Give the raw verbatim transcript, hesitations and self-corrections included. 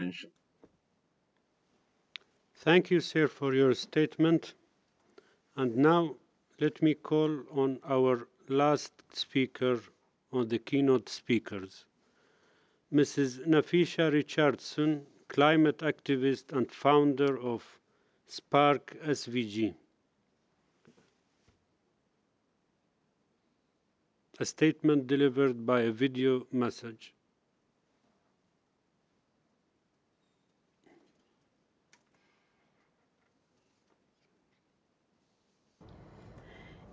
attention. Thank you, sir, for your statement. And now let me call on our last speaker on the keynote speakers, Missus Nafisha Richardson, climate activist and founder of Spark S V G. A statement delivered by a video message.